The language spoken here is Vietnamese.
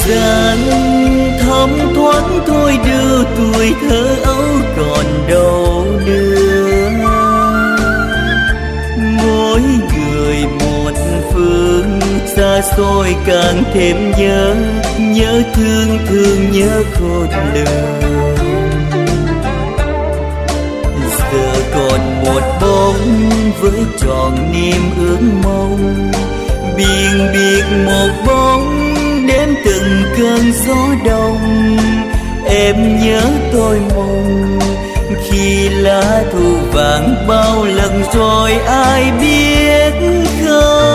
gian thấm thoáng thôi đưa tuổi thơ ấu còn đâu nữa. Mỗi người một phương xa xôi càng thêm nhớ, nhớ thương thương nhớ khôn lường. Giờ còn một bóng với tròn niềm ước mong, biên biệt một bóng đếm từng cơn gió đông. Em nhớ tôi mong khi lá thu vàng bao lần rồi ai biết không.